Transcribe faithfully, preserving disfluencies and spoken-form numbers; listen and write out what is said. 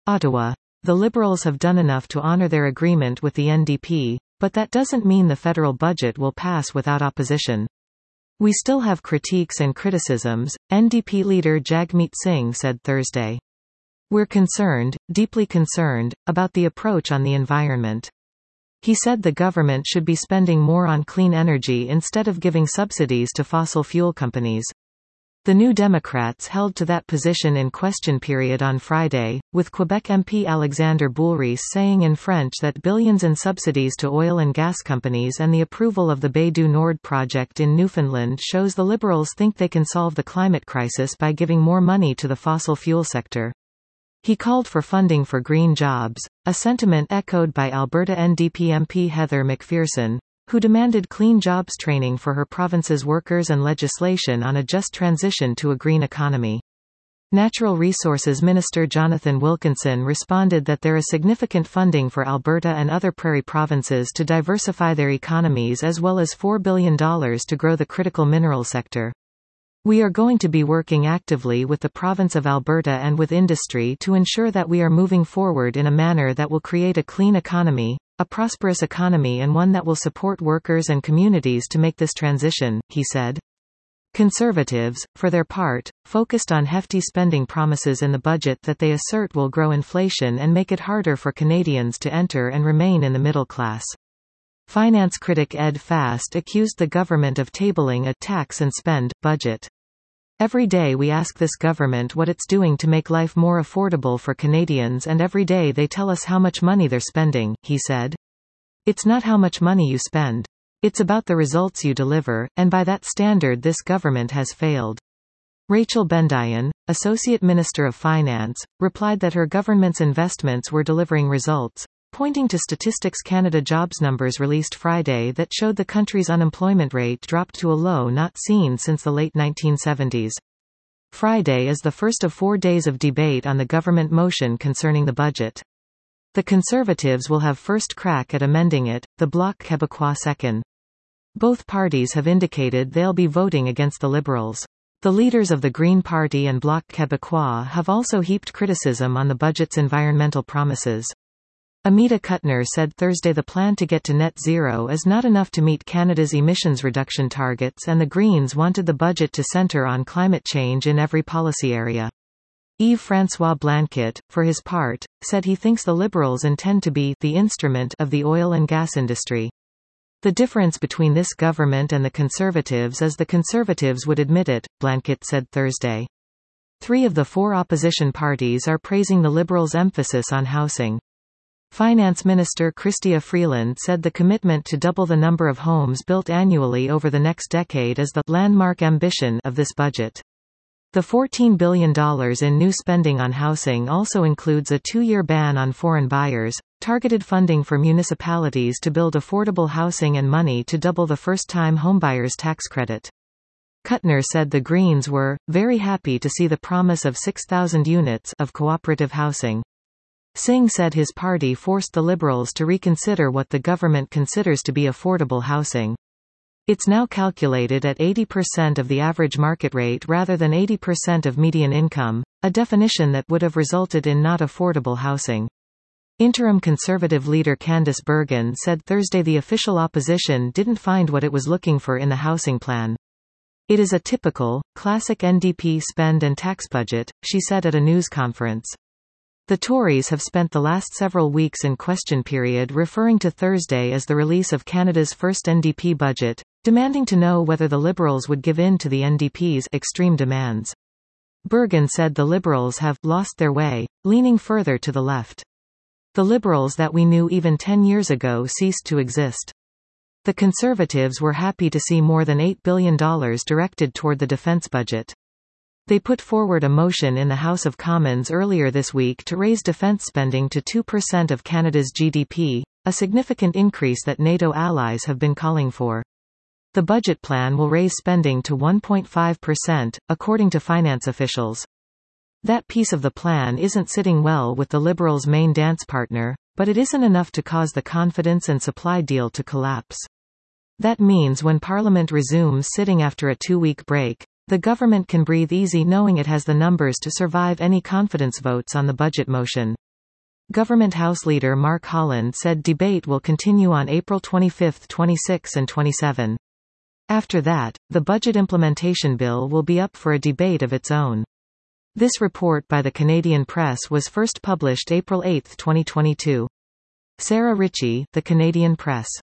Ottawa. The Liberals have done enough to honour their agreement with the N D P, but that doesn't mean the federal budget will pass without opposition. We still have critiques and criticisms, N D P leader Jagmeet Singh said Thursday. We're concerned, deeply concerned, about the approach on the environment. He said the government should be spending more on clean energy instead of giving subsidies to fossil fuel companies. The New Democrats held to that position in question period on Friday, with Quebec M P Alexander Boulris saying in French that billions in subsidies to oil and gas companies and the approval of the Bay du Nord project in Newfoundland shows the Liberals think they can solve the climate crisis by giving more money to the fossil fuel sector. He called for funding for green jobs, a sentiment echoed by Alberta N D P M P Heather McPherson, who demanded clean jobs training for her province's workers and legislation on a just transition to a green economy. Natural Resources Minister Jonathan Wilkinson responded that there is significant funding for Alberta and other prairie provinces to diversify their economies as well as four billion dollars to grow the critical mineral sector. We are going to be working actively with the province of Alberta and with industry to ensure that we are moving forward in a manner that will create a clean economy, a prosperous economy and one that will support workers and communities to make this transition, he said. Conservatives, for their part, focused on hefty spending promises in the budget that they assert will grow inflation and make it harder for Canadians to enter and remain in the middle class. Finance critic Ed Fast accused the government of tabling a tax and spend budget. Every day we ask this government what it's doing to make life more affordable for Canadians, and every day they tell us how much money they're spending, he said. It's not how much money you spend. It's about the results you deliver, and by that standard this government has failed. Rachel Bendayan, Associate Minister of Finance, replied that her government's investments were delivering results, pointing to Statistics Canada jobs numbers released Friday that showed the country's unemployment rate dropped to a low not seen since the late nineteen seventies. Friday is the first of four days of debate on the government motion concerning the budget. The Conservatives will have first crack at amending it, the Bloc Québécois second. Both parties have indicated they'll be voting against the Liberals. The leaders of the Green Party and Bloc Québécois have also heaped criticism on the budget's environmental promises. Amita Kuttner said Thursday the plan to get to net zero is not enough to meet Canada's emissions reduction targets, and the Greens wanted the budget to centre on climate change in every policy area. Yves-François Blanquet, for his part, said he thinks the Liberals intend to be the instrument of the oil and gas industry. The difference between this government and the Conservatives is the Conservatives would admit it, Blanquet said Thursday. Three of the four opposition parties are praising the Liberals' emphasis on housing. Finance Minister Chrystia Freeland said the commitment to double the number of homes built annually over the next decade is the landmark ambition of this budget. The fourteen billion dollars in new spending on housing also includes a two-year ban on foreign buyers, targeted funding for municipalities to build affordable housing and money to double the first-time homebuyers tax credit. Kuttner said the Greens were very happy to see the promise of six thousand units of cooperative housing. Singh said his party forced the Liberals to reconsider what the government considers to be affordable housing. It's now calculated at eighty percent of the average market rate rather than eighty percent of median income, a definition that would have resulted in not affordable housing. Interim Conservative leader Candice Bergen said Thursday the official opposition didn't find what it was looking for in the housing plan. It is a typical, classic N D P spend and tax budget, she said at a news conference. The Tories have spent the last several weeks in question period referring to Thursday as the release of Canada's first N D P budget, demanding to know whether the Liberals would give in to the N D P's extreme demands. Bergen said the Liberals have lost their way, leaning further to the left. The Liberals that we knew even ten years ago ceased to exist. The Conservatives were happy to see more than eight billion dollars directed toward the defence budget. They put forward a motion in the House of Commons earlier this week to raise defence spending to two percent of Canada's G D P, a significant increase that NATO allies have been calling for. The budget plan will raise spending to one point five percent, according to finance officials. That piece of the plan isn't sitting well with the Liberals' main dance partner, but it isn't enough to cause the confidence and supply deal to collapse. That means when Parliament resumes sitting after a two-week break, the government can breathe easy knowing it has the numbers to survive any confidence votes on the budget motion. Government House Leader Mark Holland said debate will continue on April twenty-fifth, twenty-sixth and twenty-seventh. After that, the budget implementation bill will be up for a debate of its own. This report by the Canadian Press was first published April eighth, twenty twenty-two. Sarah Ritchie, The Canadian Press.